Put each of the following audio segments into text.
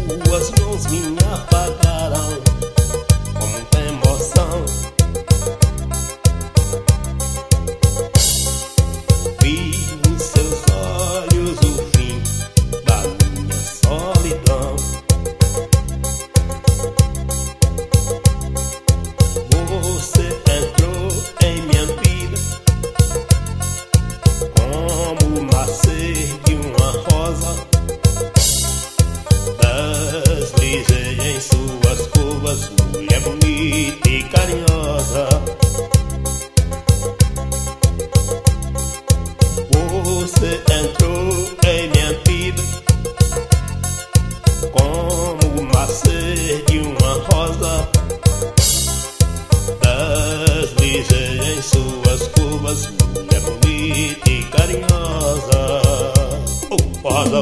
Suas mãos me apagaram com muita emoção. Vi nos seus olhos o fim da minha solidão. Você entrou em minha vida como o nascer de uma rosa. Deslizei em suas curvas, mulher bonita e carinhosa. Você entrou em minha vida como o nascer de uma rosa. Deslizei em suas curvas, mulher bonita e carinhosa. Oh, rosa.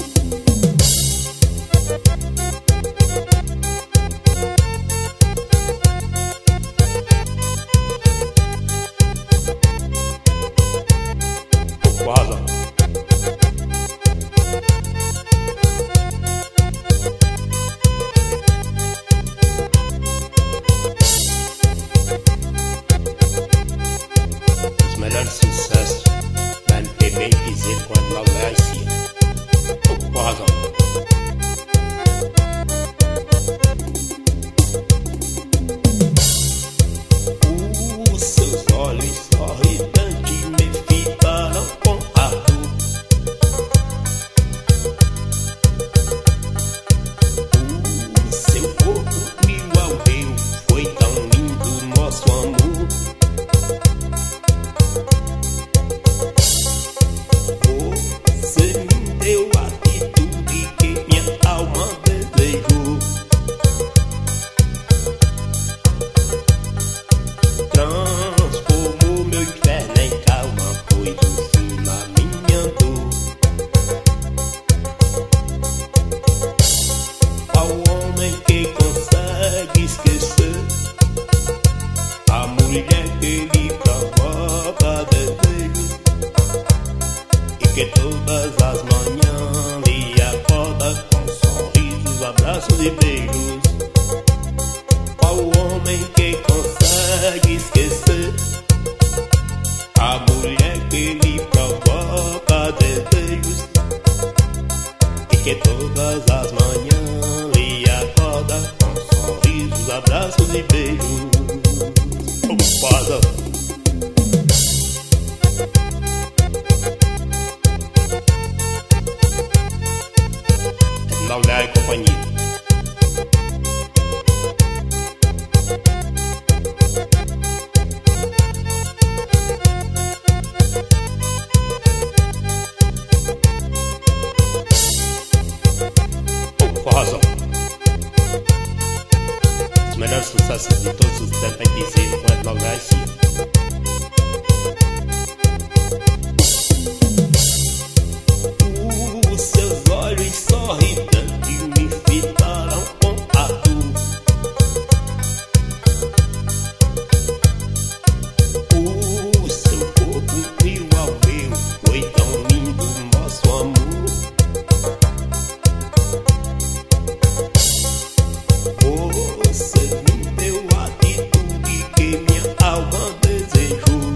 Os melhores sucessos da MPB e dizer quando logo é assim. Os seus olhos sorridentes me fitaram com ardor. O seu corpo mil ao meu, foi tão lindo nosso amor. Você me deu a atitude que minha alma desejou. Transformou meu inferno em calma, pôs um fim na minha dor. Ao homem que consegue esquecer a mulher que lhe provoca desejos e que todas as manhãs lhe acorda com sorrisos, abraços e beijos. Ao homem que consegue esquecer a mulher que lhe provoca desejos e que todas as manhãs lhe acorda com sorrisos, abraços e beijos. Ocupada. Laulé e companhia. Forrozão. Os melhores sucessos de todos os tempos em dizer quando logo é assim. Os seus olhos sorridentes me fitaram com ardor. O seu corpo mil ao meu, foi tão lindo nosso amor. Você me deu a atitude que minha alma desejou.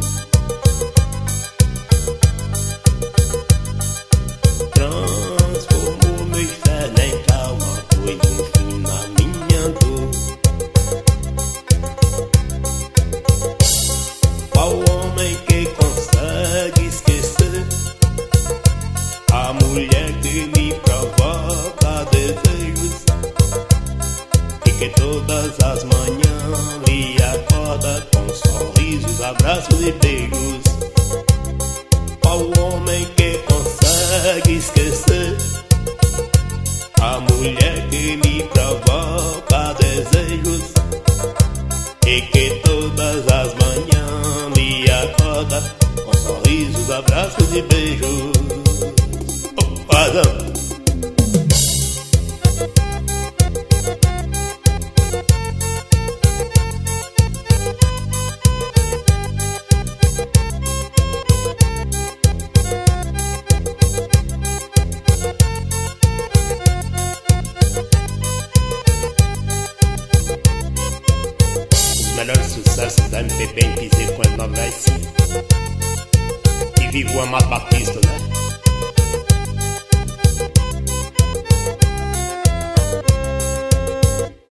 Transformou meu inferno em calma, pôs um fim na minha dor. Qual homem que consegue esquecer a mulher que lhe provoca desejos e que todas as manhãs lhe acorda com sorrisos, abraços e beijos? Qual homem que consegue esquecer a mulher que lhe provoca desejos e que todas as manhãs lhe acorda com sorrisos, abraços e beijos? Oh, Adão. melhores sucessos da MPB em Piseiro com as 9 e viva o Amado Batista, né?